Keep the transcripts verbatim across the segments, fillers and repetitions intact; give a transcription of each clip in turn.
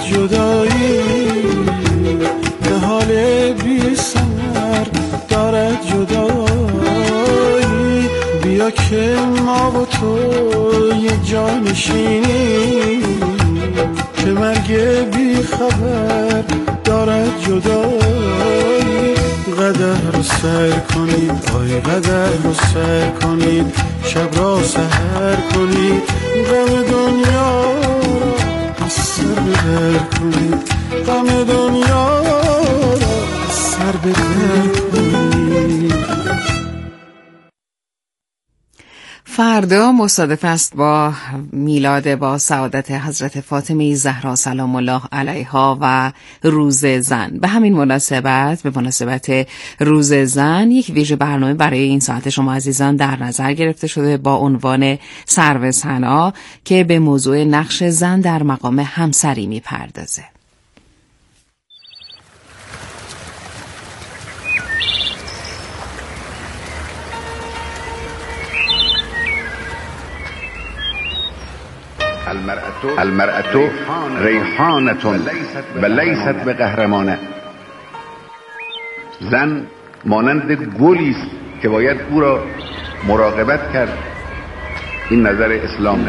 جدایی، به حال بی سر دارد جدایی. بیا که ما و تو یه جانشینیم، که مرگ بی خبر دارد جدایی. قدر رو سر کنید، آی قدر رو سر کنید، شب را سحر کنید، غم دنیا را از سر بدر کنید، غم دنیا را از سر بدر کنید. فردا مصادف است با میلاد با سعادت حضرت فاطمه زهرا سلام الله علیها و روز زن. به همین مناسبت، به مناسبت روز زن، یک ویژه برنامه برای این ساعت شما عزیزان در نظر گرفته شده با عنوان سرو ثنا که به موضوع نقش زن در مقام همسری میپردازه. المرأة ریحانة و لیست به قهرمانه. زن مانند گلی است که باید او را مراقبت کرد. این نظر اسلام.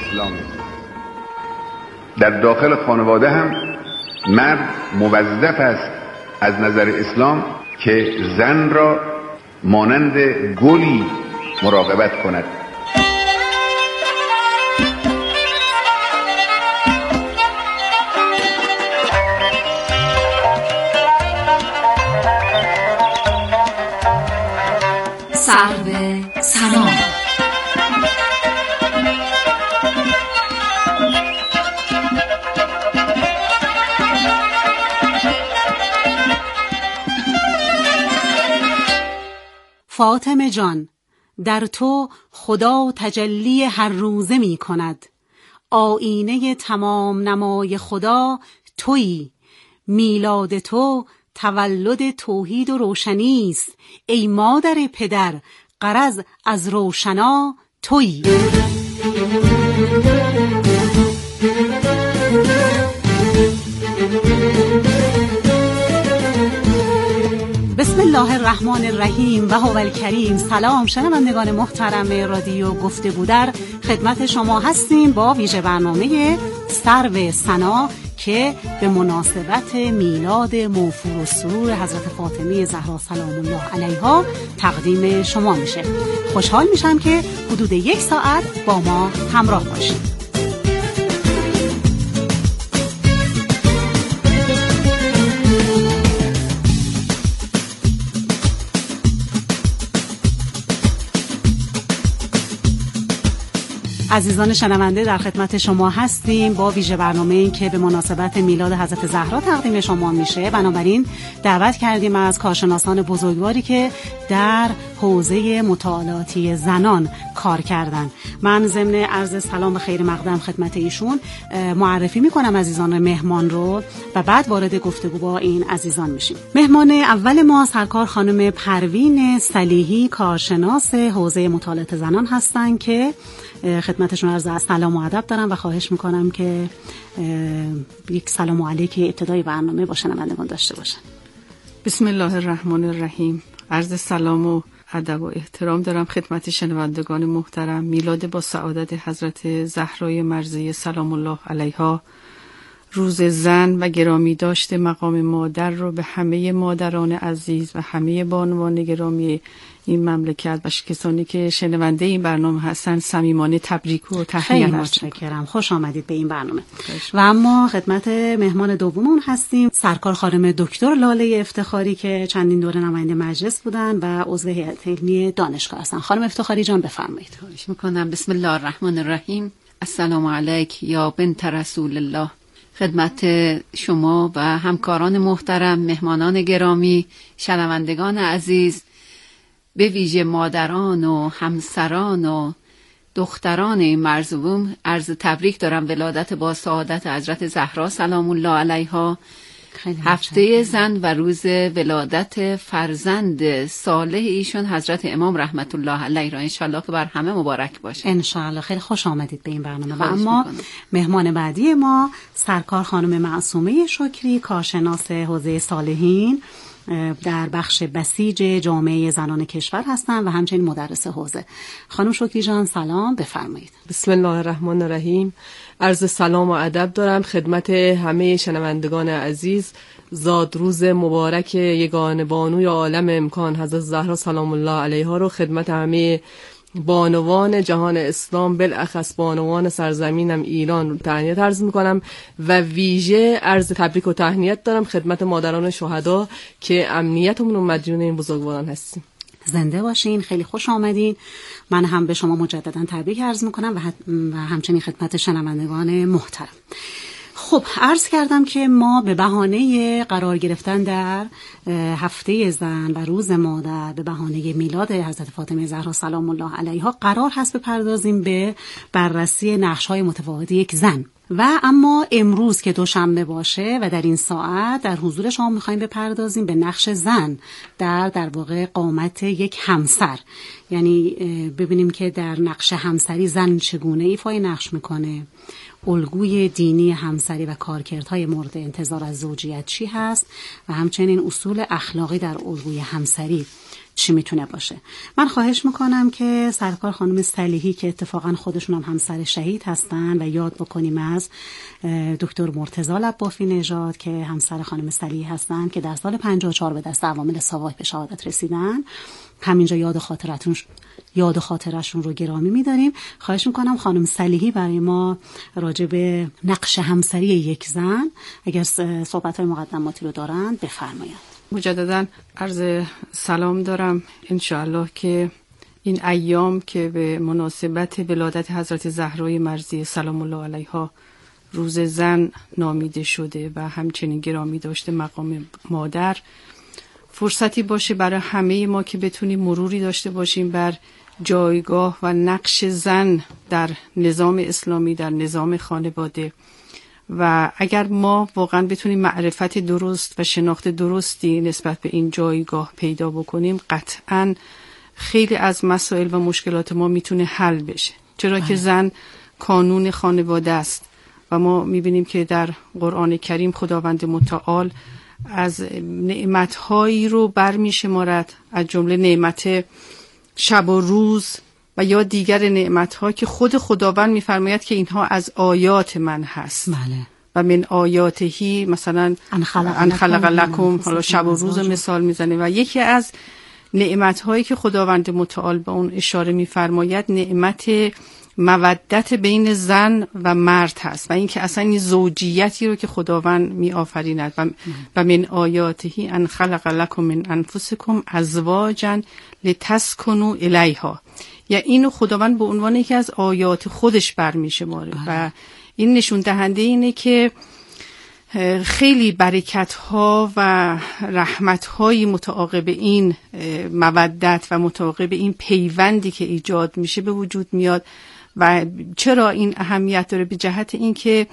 در داخل خانواده هم مرد موظف است از نظر اسلام که زن را مانند گلی مراقبت کند. سرو ثنا. فاطمه جان، در تو خدا تجلی هر روزه می کند. آینه تمام نمای خدا تویی. میلاد تو تولد توحید و روشنی است. ای مادر پدر، غرض از روشنا تویی. بسم الله الرحمن الرحیم و هو الکریم. سلام شنوندگان محترم رادیو گفتگو، در خدمت شما هستیم با ویژه برنامه سرو ثنا که به مناسبت میلاد موفور السرور حضرت فاطمه زهرا سلام الله علیها تقدیم شما میشه. خوشحال میشم که حدود یک ساعت با ما همراه باشید. عزیزان شنونده، در خدمت شما هستیم با ویژه برنامه‌ای که به مناسبت میلاد حضرت زهرا تقدیم شما میشه. بنابراین دعوت کردیم از کارشناسان بزرگواری که در حوزه مطالعاتی زنان کار کردن. من ضمن عرض سلام و خیر مقدم خدمت ایشون معرفی میکنم عزیزان مهمان رو و بعد وارد گفتگو با این عزیزان میشیم. مهمان اول ما سرکار خانم پروین صلیحی، کارشناس حوزه مطالعات زنان هستن که خدمتشون عرض سلام و ادب دارم و خواهش میکنم که یک سلام و علیک ابتدای برنامه با شنوندگان داشته باشن. بسم الله الرحمن الرحیم. عرض سلام و ادب و احترام دارم خدمت شنوندگان محترم. میلاد با سعادت حضرت زهرای مرضیه سلام الله علیها، روز زن و گرامی داشته مقام مادر رو به همه مادران عزیز و همه بانوان گرامی این مملکت و کسانی که شنونده این برنامه هستن صمیمانه تبریک و تحیه خیلی متشکرم. خوش آمدید به این برنامه. و اما خدمت مهمان دوممون هستیم سرکار خانم دکتر لاله افتخاری که چندین دوره نماینده مجلس بودن و عضو هیئت علمی دانشگاه هستن. خانم افتخاری جان بفرمایید. خواهش میکنم. بسم الله الرحمن الرحیم. السلام علیک یا بنت رسول الله. خدمت شما و همکاران محترم، مهمانان گرامی، شنوندگان عزیز، به ویژه مادران و همسران و دختران این مرزوم عرض تبریک دارم. ولادت با سعادت حضرت زهرا سلام الله علیها هفته زن و روز ولادت فرزند صالح ایشون حضرت امام رحمت الله علیه را انشالله که بر همه مبارک باشه. انشالله. خیلی خوش آمدید به این برنامه. و اما میکنم. مهمان بعدی ما سرکار خانم معصومه شکری، کارشناس حوزه صالحین در بخش بسیج جامعه زنان کشور هستند و همچنین مدرس حوزه. خانم شکری جان سلام، بفرمایید. بسم الله الرحمن الرحیم. عرض سلام و ادب دارم خدمت همه شنوندگان عزیز. زاد روز مبارک یگانه بانوی عالم امکان حضرت زهرا سلام الله علیها رو خدمت همه بانوان جهان اسلام، بالاخص بانوان سرزمینم ایران تهنیت عرض میکنم و ویژه عرض تبریک و تهنیت دارم خدمت مادران شهدا که امنیتمون و مدیون این بزرگواران هستیم. زنده باشین، خیلی خوش آمدین. من هم به شما مجددا تبریک عرض میکنم و همچنین خدمت شنوندگان محترم. خب عرض کردم که ما به بهانه قرار گرفتن در هفته زن و روز مادر به بهانه میلاد حضرت فاطمه زهرا سلام الله علیها قرار هست بپردازیم به بررسی نقش‌های متفاوت یک زن. و اما امروز که دوشنبه باشه و در این ساعت در حضور شما می‌خوایم بپردازیم به نقش زن در در واقع قامت یک همسر. یعنی ببینیم که در نقش همسری زن چگونه ایفای نقش میکنه، الگوی دینی همسری و کارکردهای مورد انتظار از زوجیت چی هست و همچنین اصول اخلاقی در الگوی همسری چی میتونه باشه. من خواهش میکنم که سرکار خانم صالحی که اتفاقا خودشون هم همسر شهید هستن و یاد بکنیم از دکتر مرتضی لبافی نژاد که همسر خانم صالحی هستن که در سال پنجاه و چهار به دست عوامل ساواک به شهادت رسیدن. همینجا یاد خاطرتون یاد خاطرشون رو گرامی می‌داریم. خواهش می‌کنم خانم صالحی برای ما راجع به نقش همسری یک زن اگر صحبت‌های مقدماتی رو دارن بفرمایید. مجدداً عرض سلام دارم. انشاءالله که این ایام که به مناسبت ولادت حضرت زهرای مرضیه سلام الله علیها روز زن نامیده شده و همچنین گرامی داشته مقام مادر، فرصتی باشه برای همه ما که بتونیم مروری داشته باشیم بر جایگاه و نقش زن در نظام اسلامی، در نظام خانواده. و اگر ما واقعا بتونیم معرفت درست و شناخت درستی نسبت به این جایگاه پیدا بکنیم، قطعاً خیلی از مسائل و مشکلات ما میتونه حل بشه. چرا که زن کانون خانواده است و ما میبینیم که در قرآن کریم خداوند متعال از نعمت‌هایی رو برمی‌شمارد، از جمله نعمت شب و روز و یا دیگر نعمت‌ها که خود خداوند می‌فرماید که اینها از آیات من هست. بله. و من آیاتهی مثلا ان خلق لکم، حالا شب و روز مثال میزنه و یکی از نعمت‌هایی که خداوند متعال به اون اشاره می‌فرماید نعمت مودت بین زن و مرد هست و اینکه اصلا این زوجیتی رو که خداوند می آفریند و, و من آیاتهی ان خلق لکم من انفسکم ازواجا لتسکنوا الیها، یا اینو خداوند به عنوان یکی از آیات خودش برمی‌شماره و این نشون دهنده اینه که خیلی برکت ها و رحمت های متعاقب این مودت و متعاقب این پیوندی که ایجاد میشه به وجود میاد. و چرا این اهمیت داره؟ به جهت اینکه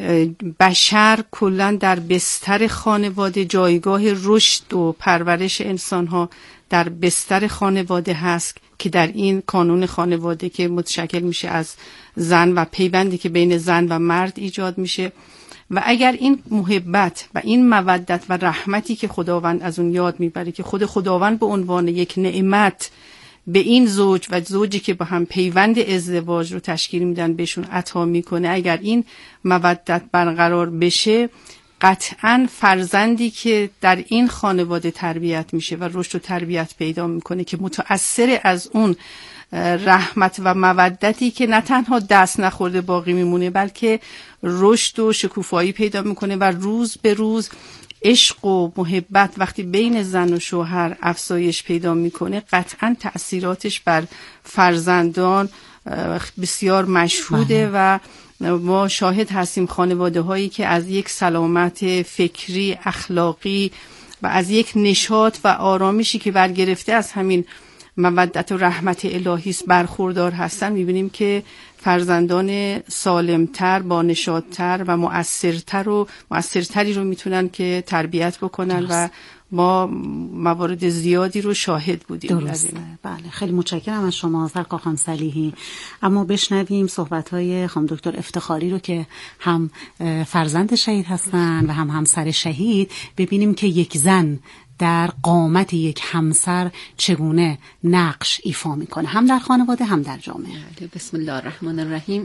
بشر کلا در بستر خانواده، جایگاه رشد و پرورش انسان ها در بستر خانواده هست که در این کانون خانواده که متشکل میشه از زن و پیوندی که بین زن و مرد ایجاد میشه و اگر این محبت و این مودت و رحمتی که خداوند از اون یاد میبره که خود خداوند به عنوان یک نعمت به این زوج و زوجی که با هم پیوند ازدواج رو تشکیل میدن بهشون عطا میکنه، اگر این مودت برقرار بشه، قطعاً فرزندی که در این خانواده تربیت میشه و رشد و تربیت پیدا میکنه که متأثر از اون رحمت و مودتی که نه تنها دست نخورده باقی میمونه بلکه رشد و شکوفایی پیدا میکنه و روز به روز عشق و محبت وقتی بین زن و شوهر افزایش پیدا میکنه، قطعاً تأثیراتش بر فرزندان بسیار مشهوده و ما شاهد هستیم خانواده هایی که از یک سلامت فکری، اخلاقی و از یک نشاط و آرامشی که برگرفته از همین مودت و رحمت الهی برخوردار هستن، میبینیم که فرزندان سالمتر، با نشاطتر و مؤثرتر و مؤثرتری رو میتونن که تربیت بکنن درست. و ما موارد زیادی رو شاهد بودیم. درسته. بله، خیلی متشکرم از شما سرکار خانم صلیحی. اما بشنویم صحبت‌های خانم دکتر افتخاری رو که هم فرزند شهید هستن و هم همسر شهید، ببینیم که یک زن در قامت یک همسر چگونه نقش ایفا میکنه، هم در خانواده هم در جامعه. بسم الله الرحمن الرحیم.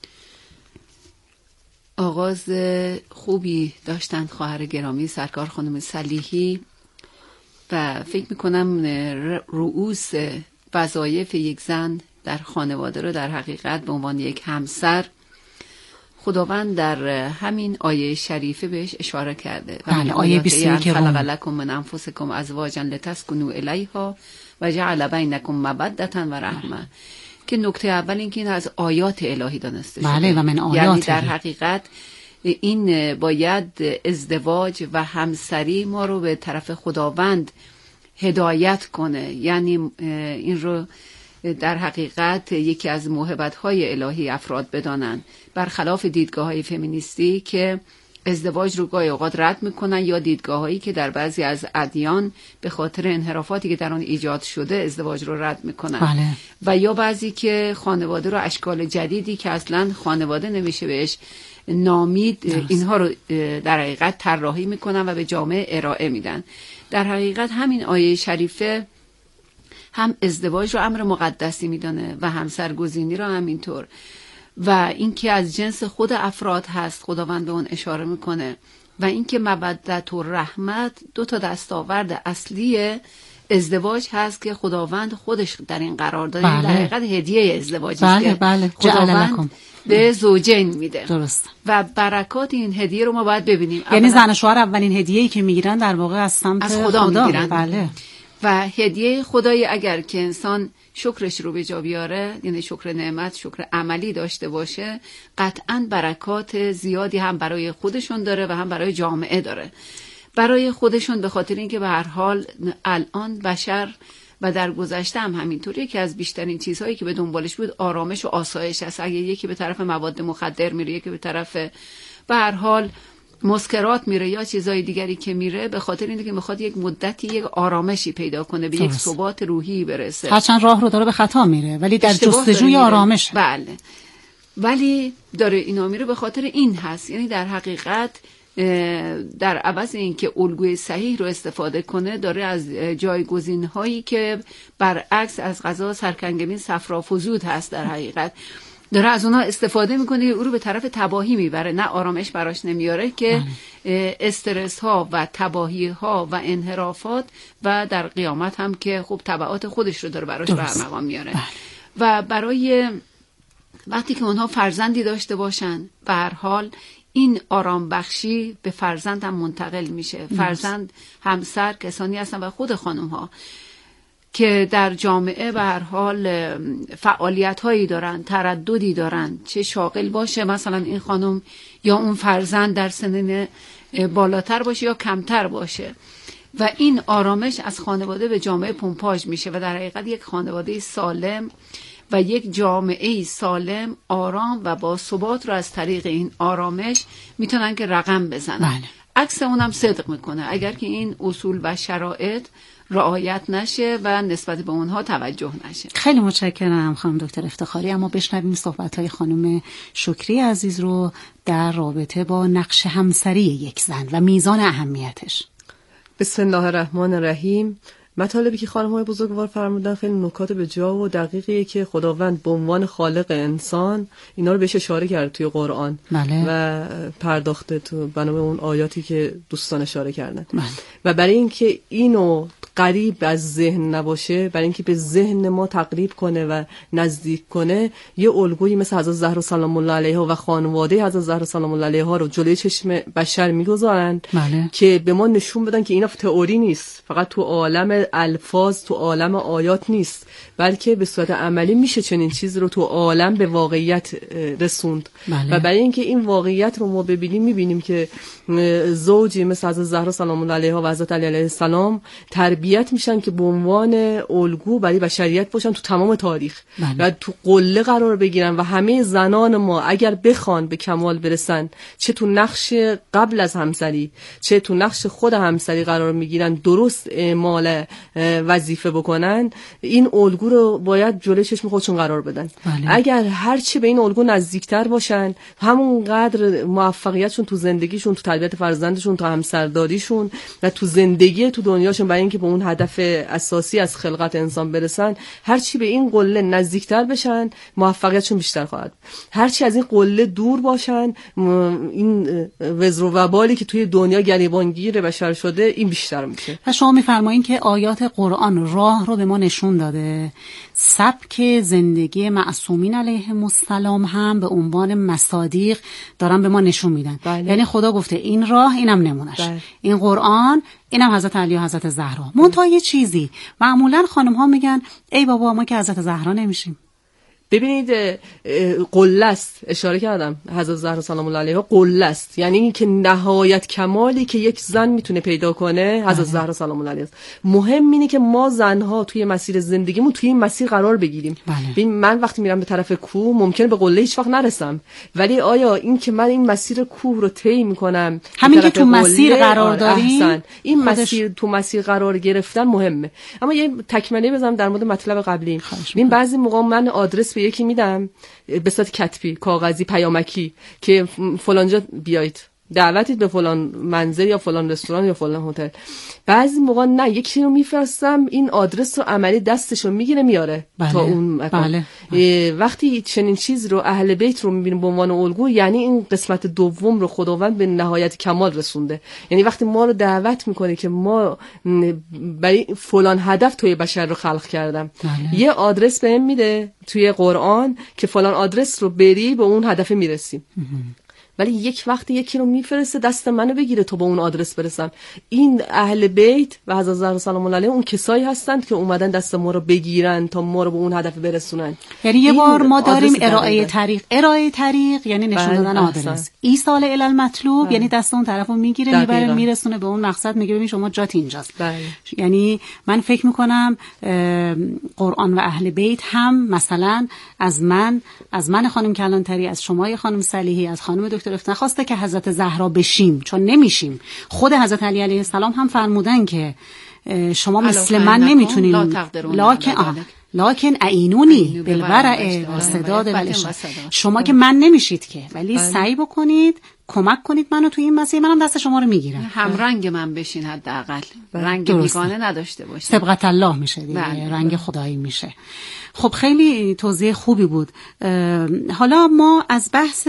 آغاز خوبی داشتند خواهر گرامی سرکار خانم صلیحی و فکر میکنم رؤوس وظایف یک زن در خانواده رو در حقیقت به عنوان یک همسر خداوند در همین آیه شریفه بهش اشاره کرده. بله، آیه بیست و یک که خلق لکم من انفسکم ازواجا لتسکنوا الیها و جعل بینکم مودة و رحمه، که نکته اول این که این از آیات الهی دانسته شده. بله، و من آیات یعنی در حقیقت این باید ازدواج و همسری ما رو به طرف خداوند هدایت کنه. یعنی این رو در حقیقت یکی از موهبت‌های الهی افراد بدانن، برخلاف دیدگاه‌های فمینیستی که ازدواج رو گاهی اوقات رد میکنن، یا دیدگاه‌هایی که در بعضی از ادیان به خاطر انحرافاتی که در آن ایجاد شده ازدواج رو رد میکنن. بله. و یا بعضی که خانواده رو اشکال جدیدی که اصلا خانواده نمیشه بهش نامید درست. اینها رو در حقیقت طراحی میکنن و به جامعه ارائه میدن. در حقیقت همین آیه شریفه هم ازدواج رو امر مقدسی میدانه و همسرگزینی رو همینطور، و اینکه از جنس خود افراد هست خداوند به اون اشاره میکنه، و اینکه مودت و رحمت دو تا دستاورد اصلی ازدواج هست که خداوند خودش در این قرار داده. بله. در حقیقت هدیه ازدواج است بله که بله. خداوند به زوجین میده. درست. و برکات این هدیه رو ما باید ببینیم. یعنی زن و شوهر اولین هدیه‌ای که میگیرن در واقع از سمت از خدا, خدا میگیرن. بله. و هدیه خدایی اگر که انسان شکرش رو به جا بیاره، یعنی شکر نعمت، شکر عملی داشته باشه، قطعاً برکات زیادی هم برای خودشون داره و هم برای جامعه داره. برای خودشون به خاطر اینکه به هر حال الان بشر و در گذشته هم همینطوری که از بیشترین چیزهایی که به دنبالش بود آرامش و آسایش است. اگه یکی به طرف مواد مخدر میره، یکی به طرف به هر حال مسکرات میره یا چیزای دیگری که میره، به خاطر اینه که میخواد یک مدتی یک آرامشی پیدا کنه، به یک ثبات روحی برسه. هرچند راه رو داره به خطا میره ولی در جستجوی آرامش. بله، ولی داره اینا میره به خاطر این هست. یعنی در حقیقت در عوض این که الگوی صحیح رو استفاده کنه، داره از جایگزین هایی که برعکس از غذا سرکنگبین صفرافزود هست در حقیقت داره از اونها استفاده میکنه، او رو به طرف تباهی میبره، نه آرامش براش نمیاره، که استرس ها و تباهی ها و انحرافات و در قیامت هم که خب تبعات خودش رو داره براش برمقام میاره. و برای وقتی که اونها فرزندی داشته باشن، به هر حال این آرام بخشی به فرزند هم منتقل میشه. فرزند، همسر، کسانی هستن و خود خانم ها که در جامعه به هر حال فعالیت هایی دارن، ترددی دارن، چه شاغل باشه مثلا این خانم یا اون فرزند در سنین بالاتر باشه یا کمتر باشه، و این آرامش از خانواده به جامعه پمپاژ میشه و در حقیقت یک خانواده سالم و یک جامعه سالم، آرام و با ثبات رو از طریق این آرامش میتونن که رقم بزنن. بله. عکس اونم صدق میکنه اگر که این اصول و شرایط رعایت نشه و نسبت به اونها توجه نشه. خیلی متشکرم خانم دکتر افتخاری. اما بشنویم صحبت‌های خانم شکری عزیز رو در رابطه با نقش همسری یک زن و میزان اهمیتش. بسم الله الرحمن الرحیم. مطالبی که خانم‌های بزرگوار فرمودن خیلی نکات به جا و دقیقیه که خداوند به عنوان خالق انسان اینا رو بهش اشاره کرد توی قرآن. بله. و پرداخته تو بنابه اون آیاتی که دوستان اشاره کردن. بله. و برای اینکه اینو قریب از ذهن نباشه، برای اینکه به ذهن ما تقریب کنه و نزدیک کنه، یه الگویی مثل حضرت زهرا سلام الله علیها و خانواده حضرت زهرا سلام الله علیها رو جلوی چشم بشر میگذارن. بله. که به ما نشون بدن که اینا تئوری نیست، فقط تو عالم الفاظ، تو عالم آیات نیست، بلکه به صورت عملی میشه چنین چیز رو تو عالم به واقعیت رسوند. بله. و برای اینکه این واقعیت رو ما ببینیم، میبینیم که زوجی مثل حضرت زهرا سلام الله علیها و حضرت علی علیه السلام تربیت تربیت میشن که به عنوان الگو برای بشریت باشن تو تمام تاریخ بله. و تو قله قرار بگیرن و همه زنان ما اگر بخوان به کمال برسن، چه تو نقش قبل از همسری چه تو نقش خود همسری قرار میگیرن، درست اعمال وظیفه بکنن، این الگو رو باید جلوی چشم خودشون قرار بدن. بله. اگر هرچی به این الگو نزدیکتر باشن، همونقدر موفقیتشون تو زندگیشون، تو تربیت فرزندشون، تو همسرداریشون و تو زندگی تو دنیاشون برای اینکه به اون هدف اساسی از خلقت انسان برسن، هرچی به این قله نزدیکتر بشن موفقیتشون بیشتر خواهد. هرچی از این قله دور باشن، این وزر و وبالی که توی دنیا گریبانگیر بشر شده این بیشتر میشه. و شما میفرمایید که آیات قرآن راه رو به ما نشون داده، سبک زندگی معصومین علیهم السلام هم به عنوان مصادیق دارن به ما نشون میدن. بله. یعنی خدا گفته این راه، اینم نمونش. بله. این قرآن، اینم حضرت علی و حضرت زهرا. منتها یه چیزی معمولا خانم ها میگن ای بابا ما که حضرت زهرا نمیشیم. ببینید قله است، اشاره کردم حضرت زهرا سلام الله علیها قله است، یعنی این که نهایت کمالی که یک زن میتونه پیدا کنه حضرت زهرا سلام الله علیها است. مهم اینه که ما زنها توی مسیر زندگیمون توی این مسیر قرار بگیریم. ببین من وقتی میرم به طرف کوه ممکنه به قله هیچ وقت نرسم، ولی آیا این که من این مسیر کوه رو طی میکنم، همین که تو مسیر قرار داریم، این خودش... مسیر تو مسیر قرار گرفتن مهمه. اما یه تکمله بزنم در مورد مطلب قبلی. ببین بعضی موقع من آدرس به یکی میدم به صورت کتبی، کاغذی، پیامکی که فلانجا بیایید، دعوتید به فلان منزل یا فلان رستوران یا فلان هتل. بعضی موقع نه، یکی رو میفرستم این آدرس رو عملی دستش رو میگیره میاره. بله. تا اون مکان. بله. بله. وقتی چنین چیز رو اهل بیت رو میبینیم به عنوان الگو، یعنی این قسمت دوم رو خداوند به نهایت کمال رسونده. یعنی وقتی ما رو دعوت میکنه که ما برای فلان هدف توی بشر رو خلق کردم، بله. یه آدرس بهم میده توی قرآن که فلان آدرس رو بری به اون هدف میرسیم. ولی یک وقتی یکی رو میفرسته دست منو بگیره تا به اون آدرس برسم. این اهل بیت و حضرت زهرا سلام الله علیها اون کسایی هستند که اومدن دست ما رو بگیرن تا ما رو به اون هدف برسونن. یعنی یه بار ما داریم ارائه طریق، ارائه طریق یعنی نشون دادن آدرس. ایصال الی المطلوب بله. یعنی دست اون طرفو میگیره میبره میرسونه به اون مقصد، میگه ببین شما جات اینجاست. بله. یعنی من فکر میکنم قرآن و اهل بیت هم مثلا از من از من خانم کلانتری، از شما خانم صلیحی، از خانم دکتر افتخار خواسته که حضرت زهرا بشیم، چون نمیشیم. خود حضرت علی علیه السلام هم فرمودن که شما مثل من نمیتونین، لکن لکن اعینونی بالورع و سداد والاشتاد، شما که من نمیشید که، ولی سعی بکنید کمک کنید منو تو این مسیر، منم دست شما رو میگیرم، هم رنگ من بشین، حداقل رنگ بیگانه نداشته باشید. سبقت الله میشه دیگه، رنگ خدایی میشه. خب خیلی توضیح خوبی بود. حالا ما از بحث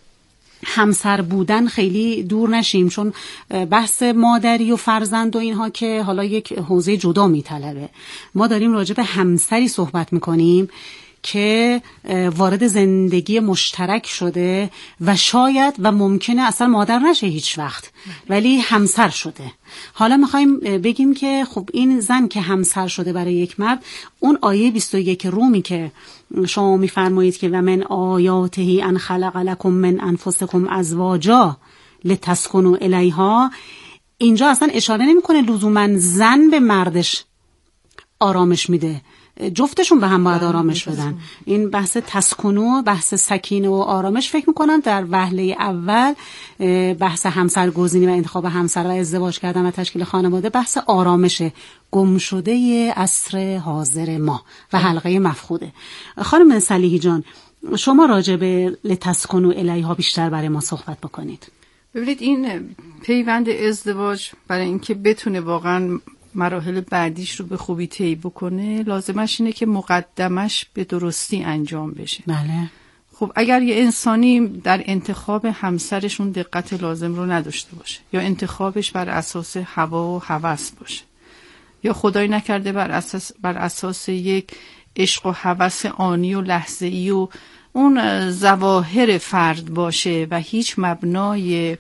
همسر بودن خیلی دور نشیم، چون بحث مادری و فرزند و اینها که حالا یک حوزه جدا میطلبه. ما داریم راجع به همسری صحبت میکنیم که وارد زندگی مشترک شده و شاید و ممکنه اصلا مادر نشه هیچ وقت، ولی همسر شده. حالا میخوایم بگیم که خب این زن که همسر شده برای یک مرد، اون آیه بیست و یک رومی که شما میفرمایید که و من آیاته ان خلق لکم من انفسکم ازواجا لتسکنوا الیها، اینجا اصلا اشاره نمیکنه لزوما زن به مردش آرامش میده، جفتشون به هم باید آرامش بدن. این بحث تسکنو، بحث سکینه و آرامش، فکر میکنم در وهله اول بحث همسرگزینی و انتخاب همسر و ازدواج کردن و تشکیل خانواده بحث آرامش گم شده عصر حاضر ما و حلقه مفقوده. خانم صلیحی جان، شما راجع به لتسکنو الیها بیشتر برای ما صحبت بکنید. ببینید این پیوند ازدواج برای اینکه بتونه واقعا مراحل بعدیش رو به خوبی طی بکنه، لازمش اینه که مقدمش به درستی انجام بشه. بله. خب اگر یه انسانی در انتخاب همسرشون دقت لازم رو نداشته باشه، یا انتخابش بر اساس هوا و هوس باشه، یا خدای نکرده بر اساس بر اساس یک عشق و هوس آنی و لحظه‌ای و اون ظواهر فرد باشه و هیچ مبنای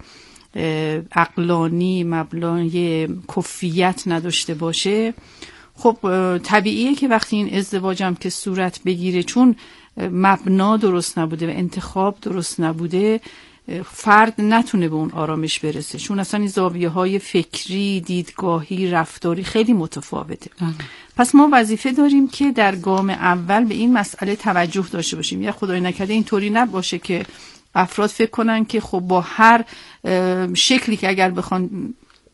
عقلانی، مبنای کفیت نداشته باشه، خب طبیعیه که وقتی این ازدواجم که صورت بگیره، چون مبنا درست نبوده و انتخاب درست نبوده، فرد نتونه به اون آرامش برسه، چون اصلا این زاویه های فکری، دیدگاهی، رفتاری خیلی متفاوته. اه. پس ما وظیفه داریم که در گام اول به این مسئله توجه داشته باشیم. یا خدای نکرده اینطوری نباشه که افراد فکر کنن که خب با هر شکلی که اگر بخوان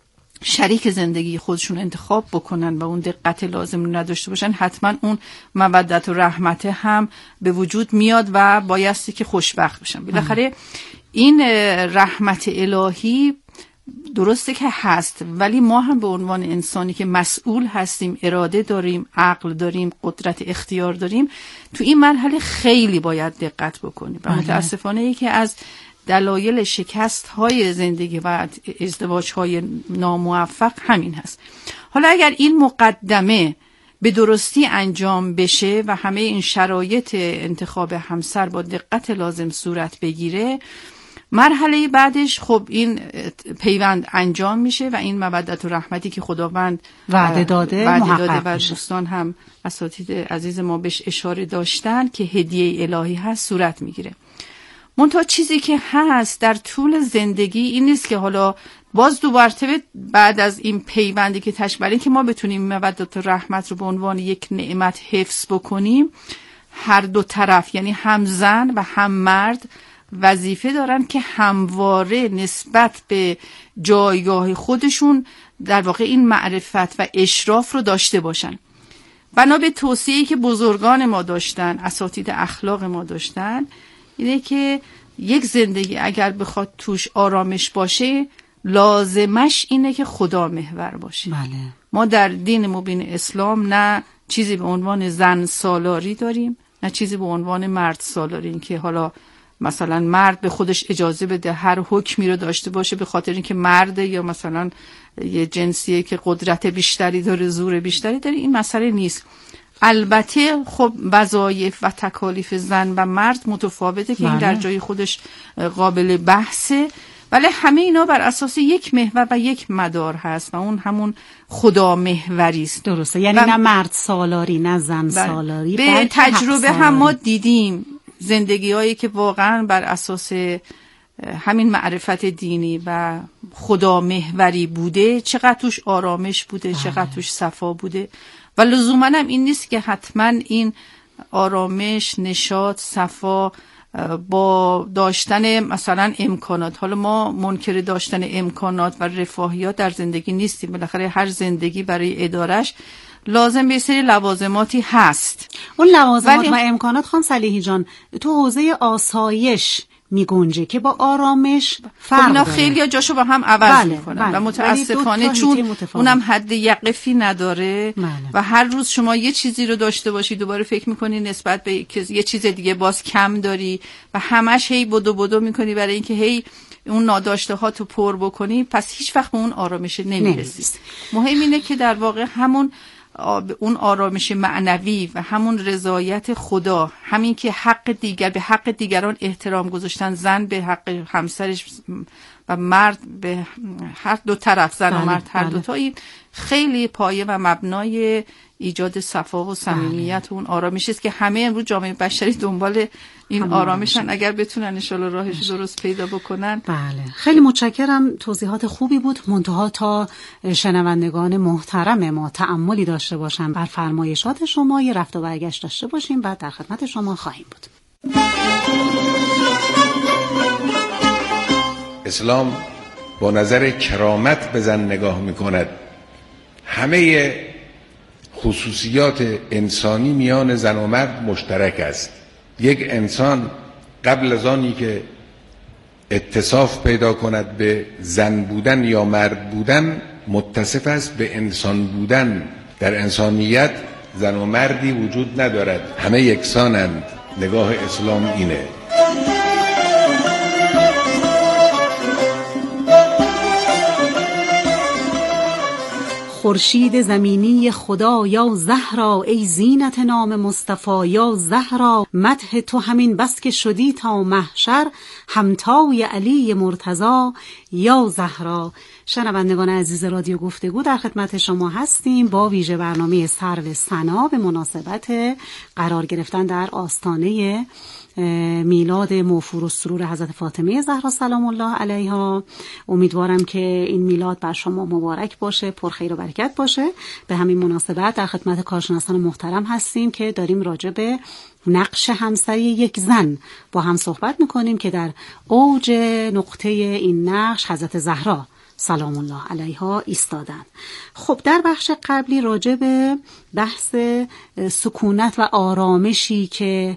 شریک زندگی خودشون انتخاب بکنن و اون دقت لازم رو نداشته باشن، حتما اون مودت و رحمت هم به وجود میاد و بایستی که خوشبخت بشن. بالاخره این رحمت الهی درسته که هست، ولی ما هم به عنوان انسانی که مسئول هستیم، اراده داریم، عقل داریم، قدرت اختیار داریم، تو این مرحله خیلی باید دقت بکنیم. و متاسفانه یکی از دلایل شکست های زندگی و ازدواج های ناموفق همین هست. حالا اگر این مقدمه به درستی انجام بشه و همه این شرایط انتخاب همسر با دقت لازم صورت بگیره، مرحله بعدش خب این پیوند انجام میشه و این مودت و رحمتی که خداوند وعده داده وعده داده و دوستان هم اساتید عزیز ما بهش اشاره داشتن که هدیه الهی هست صورت میگیره. منتها چیزی که هست در طول زندگی این نیست که حالا باز دو مرتبه بعد از این پیوندی که تشبرین که ما بتونیم مودت و رحمت رو به عنوان یک نعمت حفظ بکنیم، هر دو طرف یعنی هم زن و هم مرد وظیفه دارن که همواره نسبت به جایگاه خودشون در واقع این معرفت و اشراف رو داشته باشن. بنا به توصیه‌ای که بزرگان ما داشتن، اساتید اخلاق ما داشتن، اینه که یک زندگی اگر بخواد توش آرامش باشه، لازمش اینه که خدا محور باشه. بله. ما در دین مبین اسلام نه چیزی به عنوان زن سالاری داریم، نه چیزی به عنوان مرد سالاری، این که حالا مثلا مرد به خودش اجازه بده هر حکمی رو داشته باشه به خاطر اینکه مرده، یا مثلا یه جنسیه که قدرت بیشتری داره، زور بیشتری داره. این مسئله نیست. البته خب وظایف و تکالیف زن و مرد متفاوته که این در جای خودش قابل بحثه، ولی همه اینا بر اساس یک محور و یک مدار هست و اون همون خدا محوری است. درسته، یعنی نه مرد سالاری نه زن سالاری. به تجربه هم ما دیدیم زندگی‌هایی که واقعا بر اساس همین معرفت دینی و خدا محوری بوده، چقدر توش آرامش بوده، چقدر توش صفا بوده. و لزوماً هم این نیست که حتما این آرامش، نشاط، صفا با داشتن مثلا امکانات، حالا ما منکر داشتن امکانات و رفاهیات در زندگی نیستیم، بالاخره هر زندگی برای ادارش لازم به سری لوازماتی هست. اون لوازمات ولی... و امکانات خانم صلیحی جان تو حوزه آسایش می گنجه که با آرامش فرق اینا داره. خیلی جاشو با هم عوض بله، میکنن بله. و متاسفانه چون اونم حد یقفی نداره. بله. و هر روز شما یه چیزی رو داشته باشی دوباره فکر میکنی نسبت به یه چیز دیگه باز کم داری و همش هی بدو بدو میکنی برای اینکه هی اون ناداشته ها تو پر بکنی، پس هیچ وقت به اون آرامش نمیرسی. مهم اینه که در واقع همون اون آرامش معنوی و همون رضایت خدا، همین که حق دیگر به حق دیگران احترام گذاشتن، زن به حق همسرش و مرد به هر دو طرف، زن بله، و مرد هر بله. دو تا، این خیلی پایه و مبنای ایجاد صفا و صمیمیت و اون آرامش است که همه امروز جامعه بشری دنبال این آرامشن. اگر بتونن ان شاءالله راهش درست پیدا بکنن. بله، خیلی متشکرم. توضیحات خوبی بود. منتها تا شنوندگان محترم ما تأملی داشته باشن بر فرمایشات شما، یه رفت و برگشت داشته باشیم، بعد در خدمت شما خواهیم بود. اسلام با نظر کرامت به زن نگاه میکند. همه خصوصیات انسانی میان زن و مرد مشترک است. یک انسان قبل از آنی که اتصاف پیدا کند به زن بودن یا مرد بودن، متصف است به انسان بودن. در انسانیت زن و مردی وجود ندارد، همه یکسانند. نگاه اسلام اینه. خورشید زمینی خدا یا زهرا، ای زینت نام مصطفی یا زهرا، مدح تو همین بس که شدی تا محشر، همتای علی مرتضی یا زهرا. شنوندگان عزیز رادیو گفتگو در خدمت شما هستیم با ویژه برنامه سرو ثنا به مناسبت قرار گرفتن در آستانه میلاد موفور و سرور حضرت فاطمه زهرا سلام الله علیها. امیدوارم که این میلاد بر شما مبارک باشه، پر خیر و برکت باشه. به همین مناسبت در خدمت کارشناسان محترم هستیم که داریم راجع به نقش همسری یک زن با هم صحبت میکنیم که در اوج نقطه این نقش حضرت زهرا سلام الله علیها ایستادن. خب در بخش قبلی راجع به بحث سکونت و آرامشی که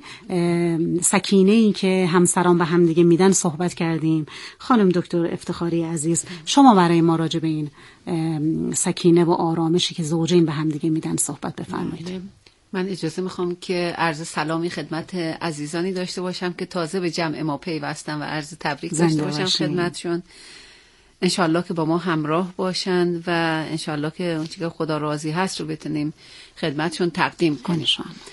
سکینه‌ای که همسران به هم دیگه میدن صحبت کردیم. خانم دکتر افتخاری عزیز، شما برای ما راجع به این سکینه و آرامشی که زوجین به هم دیگه میدن صحبت بفرمایید. من اجازه میخوام که عرض سلامی خدمت عزیزانی داشته باشم که تازه به جمع ما پیوستن و عرض تبریک داشته باشم خدمتشون. انشالله که با ما همراه باشن و انشالله که اونچه که خدا راضی هست رو بتونیم خدمتشون تقدیم کنیم.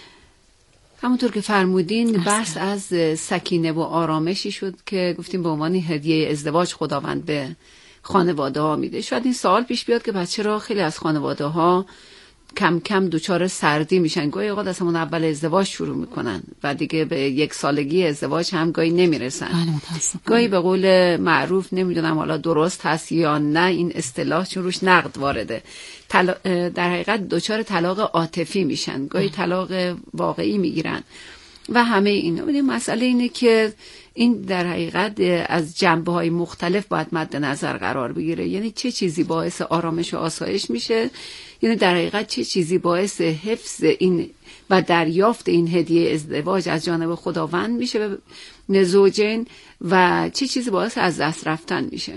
همونطور که فرمودین بحث از سکینه و آرامشی شد که گفتیم به عنوان هدیه ازدواج خداوند به خانواده ها میده. شاید این سوال پیش بیاد که پس چرا خیلی از خانواده ها کم کم دوچار سردی میشن؟ گاهی اوقات از همون اول ازدواج شروع میکنن و دیگه به یک سالگی ازدواج هم گاهی نمیرسن. گاهی به قول معروف، نمیدونم حالا درست هست یا نه این اصطلاح، چون روش نقد وارده، تلا... در حقیقت دوچار طلاق عاطفی میشن، گاهی طلاق واقعی میگیرن و همه اینا. ببینید مسئله اینه که این در حقیقت از جنبه‌های مختلف باید مد نظر قرار بگیره. یعنی چه چیزی باعث آرامش و آسایش میشه، یعنی در حقیقت چه چیزی باعث حفظ این و دریافت این هدیه ازدواج از جانب خداوند میشه به زوجین و چه چیزی باعث از دست رفتن میشه.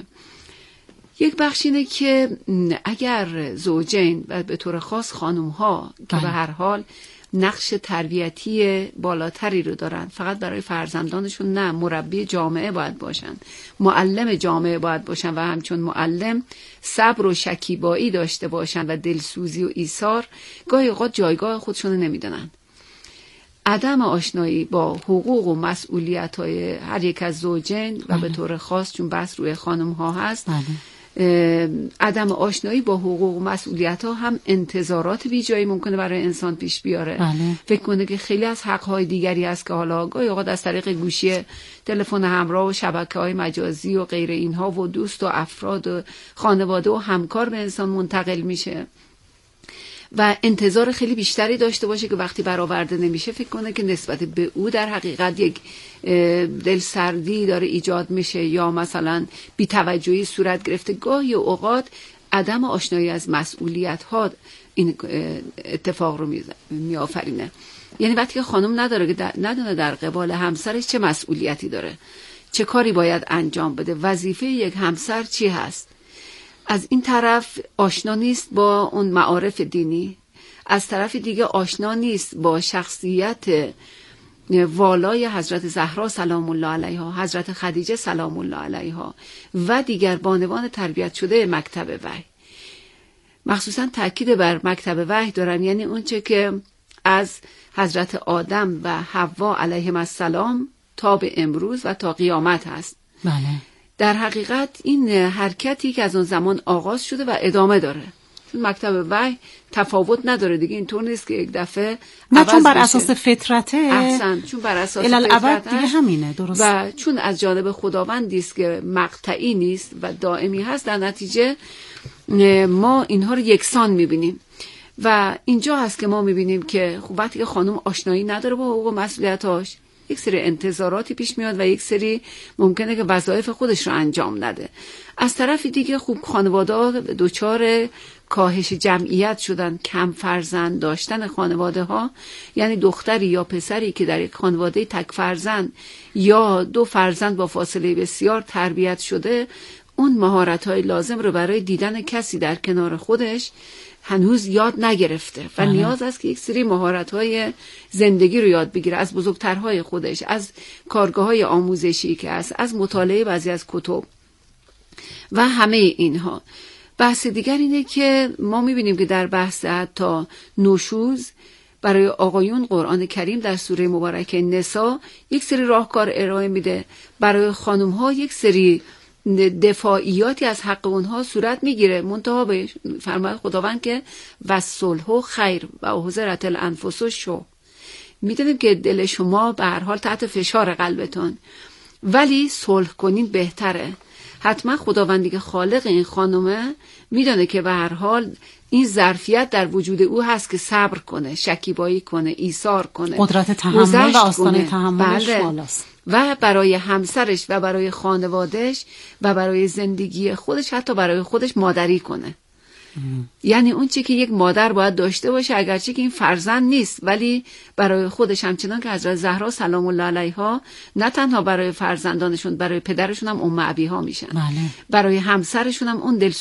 یک بخش اینه که اگر زوجین و به طور خاص خانم ها که به هر حال نقش تربیتی بالاتری رو دارن، فقط برای فرزندانشون نه، مربی جامعه باید باشن، معلم جامعه باید باشن و همچون معلم صبر و شکیبایی داشته باشن و دلسوزی و ایثار. گاهی اوقات جایگاه خودشون رو نمیدونن. عدم آشنایی با حقوق و مسئولیت‌های هر یک از زوجین و به طور خاص چون بحث روی خانم ها هست، عدم آشنایی با حقوق و مسئولیت ها هم انتظارات بی جایی ممکنه برای انسان پیش بیاره. بله. فکر کنه که خیلی از حق های دیگری هست که حالا گاهی اوقات از طریق گوشی تلفن همراه و شبکه های مجازی و غیر اینها و دوست و افراد و خانواده و همکار به انسان منتقل میشه و انتظار خیلی بیشتری داشته باشه که وقتی برآورده نمیشه فکر کنه که نسبت به او در حقیقت یک دل سردی داره ایجاد میشه یا مثلا بی‌توجهی صورت گرفته. گاهی اوقات عدم آشنایی از مسئولیت ها این اتفاق رو میآفرینه. یعنی وقتی که خانم نداره که ندونه در قبال همسرش چه مسئولیتی داره، چه کاری باید انجام بده، وظیفه یک همسر چی هست. از این طرف آشنا نیست با اون معارف دینی، از طرف دیگه آشنا نیست با شخصیت والای حضرت زهرا سلام الله علیها، حضرت خدیجه سلام الله علیها و دیگر بانوان تربیت شده مکتب وحی. مخصوصا تاکید بر مکتب وحی دارم، یعنی اونچه که از حضرت آدم و حوا علیهم السلام تا به امروز و تا قیامت هست. بله. در حقیقت این حرکتی که از اون زمان آغاز شده و ادامه داره، چون مکتب وحی تفاوت نداره دیگه. اینطور نیست که یک دفعه نه، چون بر اساس فطرته. احسن، چون بر اساس فطرت دیگه همینه، درست. و چون از جانب خداوندی است که مقطعی نیست و دائمی هست، در نتیجه ما اینها رو یکسان میبینیم و اینجا هست که ما میبینیم که خب وقتی که خانم آشنایی نداره با حقوق و مسئولیتاش، یک سری انتظاراتی پیش میاد و یک سری ممکنه که وظایف خودش رو انجام نده. از طرف دیگه خوب خانواده‌ها دوچار کاهش جمعیت شدن، کم فرزند داشتن خانواده ها، یعنی دختری یا پسری که در یک خانواده تک فرزند یا دو فرزند با فاصله بسیار تربیت شده، اون مهارت‌های لازم رو برای دیدن کسی در کنار خودش هنوز یاد نگرفته و نیاز است که یک سری مهارت‌های زندگی رو یاد بگیره از بزرگترهای خودش، از کارگاه‌های آموزشی که هست، از مطالعه بعضی از کتب و همه اینها. بحث دیگر اینه که ما می‌بینیم که در بحث حتی نشوز برای آقایون قرآن کریم در سوره مبارکه نساء یک سری راهکار ارائه میده، برای خانم‌ها یک سری دفاعیاتی از حق اونها صورت میگیره. منتها به فرمان خداوند که وصلح خیر و حضرت الانفس شو، میدونیم که دل شما به هر حال تحت فشار قلبتون، ولی صلح کنین بهتره. حتما خداوندی که خالق این خانومه میدونه که به هر حال این ظرفیت در وجود او هست که صبر کنه، شکیبایی کنه، ایثار کنه، قدرت تحمل و آستانه تحملش بله. بالاست و برای همسرش و برای خانوادهش و برای زندگی خودش، حتی برای خودش مادری کنه. ام. یعنی اون چی که یک مادر باید داشته باشه، اگرچه که این فرزند نیست، ولی برای خودش، همچنان که حضرت زهرا سلام الله علیها نه تنها برای فرزندانشون، برای پدرشون هم ام ابیها میشن. بله. برای همسرشون هم اون دل